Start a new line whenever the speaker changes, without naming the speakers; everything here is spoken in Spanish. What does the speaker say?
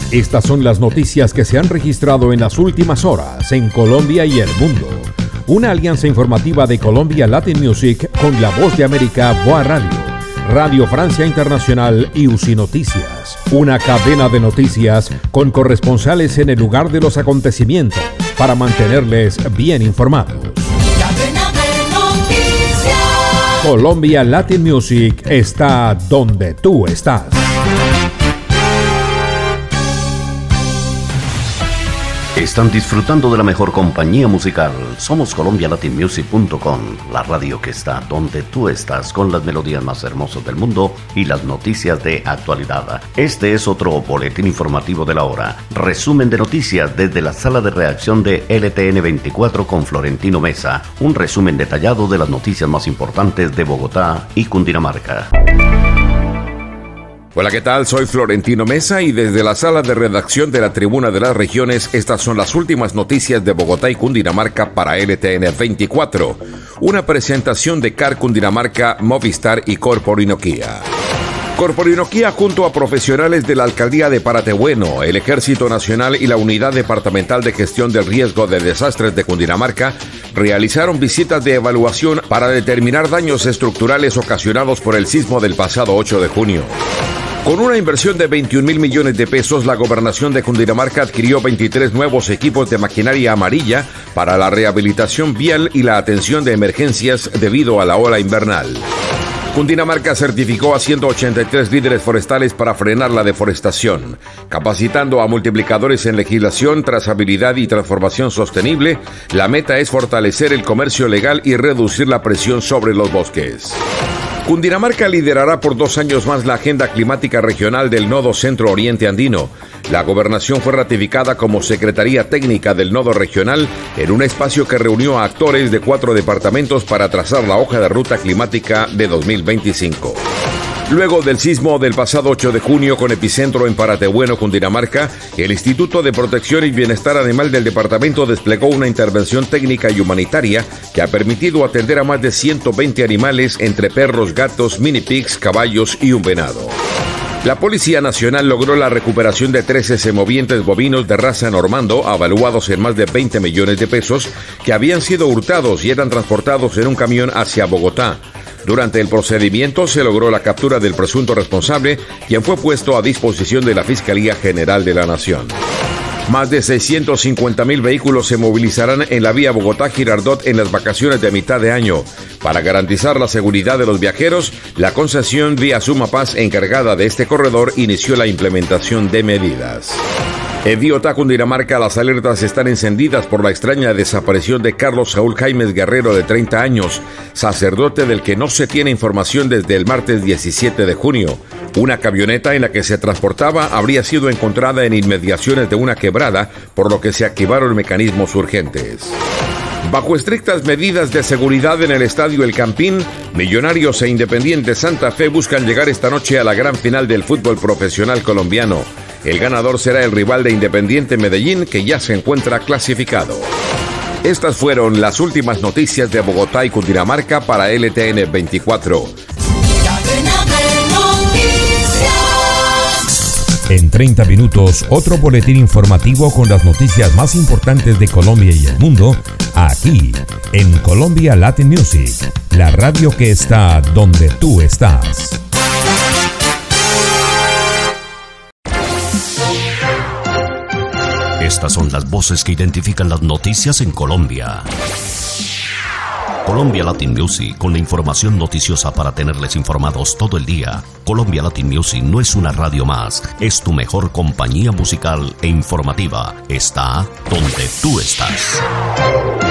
Estas son las noticias que se han registrado en las últimas horas en Colombia y el mundo. Una alianza informativa de Colombia Latin Music con La Voz de América, Boa Radio, Radio Francia Internacional y UCI Noticias. Una cadena de noticias con corresponsales en el lugar de los acontecimientos para mantenerles bien informados.
Cadena de noticias.
Colombia Latin Music está donde tú estás.
Están disfrutando de la mejor compañía musical. Somos colombialatinmusic.com, la radio que está donde tú estás, con las melodías más hermosas del mundo y las noticias de actualidad. Este es otro boletín informativo de la hora. Resumen de noticias desde la sala de redacción de LTN 24 con Florentino Mesa. Un resumen detallado de las noticias más importantes de Bogotá y Cundinamarca.
Hola, ¿qué tal? Soy Florentino Mesa y desde la sala de redacción de la Tribuna de las Regiones, estas son las últimas noticias de Bogotá y Cundinamarca para LTN 24. Una presentación de CAR Cundinamarca, Movistar y Corporinoquía. Corporinoquía, junto a profesionales de la Alcaldía de Paratebueno, el Ejército Nacional y la Unidad Departamental de Gestión del Riesgo de Desastres de Cundinamarca, realizaron visitas de evaluación para determinar daños estructurales ocasionados por el sismo del pasado 8 de junio. Con una inversión de 21.000 millones de pesos, la Gobernación de Cundinamarca adquirió 23 nuevos equipos de maquinaria amarilla para la rehabilitación vial y la atención de emergencias debido a la ola invernal. Cundinamarca certificó a 183 líderes forestales para frenar la deforestación, capacitando a multiplicadores en legislación, trazabilidad y transformación sostenible. La meta es fortalecer el comercio legal y reducir la presión sobre los bosques. Cundinamarca liderará por 2 años más la agenda climática regional del Nodo Centro Oriente Andino. La gobernación fue ratificada como Secretaría Técnica del Nodo Regional en un espacio que reunió a actores de 4 departamentos para trazar la hoja de ruta climática de 2025. Luego del sismo del pasado 8 de junio con epicentro en Paratebueno, Cundinamarca, el Instituto de Protección y Bienestar Animal del departamento desplegó una intervención técnica y humanitaria que ha permitido atender a más de 120 animales entre perros, gatos, mini pigs, caballos y un venado. La Policía Nacional logró la recuperación de 13 semovientes bovinos de raza normando, avaluados en más de 20 millones de pesos, que habían sido hurtados y eran transportados en un camión hacia Bogotá. Durante el procedimiento se logró la captura del presunto responsable, quien fue puesto a disposición de la Fiscalía General de la Nación. Más de 650.000 vehículos se movilizarán en la vía Bogotá-Girardot en las vacaciones de mitad de año. Para garantizar la seguridad de los viajeros, la concesión Vía Sumapaz, encargada de este corredor, inició la implementación de medidas. En Biotá, Cundinamarca, las alertas están encendidas por la extraña desaparición de Carlos Saúl Jaimes Guerrero, de 30 años, sacerdote del que no se tiene información desde el martes 17 de junio. Una camioneta en la que se transportaba habría sido encontrada en inmediaciones de una quebrada, por lo que se activaron mecanismos urgentes. Bajo estrictas medidas de seguridad en el estadio El Campín, Millonarios e Independiente Santa Fe buscan llegar esta noche a la gran final del fútbol profesional colombiano. El ganador será el rival de Independiente Medellín, que ya se encuentra clasificado. Estas fueron las últimas noticias de Bogotá y Cundinamarca para LTN 24.
En 30 minutos, otro boletín informativo con las noticias más importantes de Colombia y el mundo, aquí, en Colombia Latin Music, la radio que está donde tú estás.
Estas son las voces que identifican las noticias en Colombia. Colombia Latin Music, con la información noticiosa para tenerles informados todo el día. Colombia Latin Music no es una radio más, es tu mejor compañía musical e informativa. Está donde tú estás.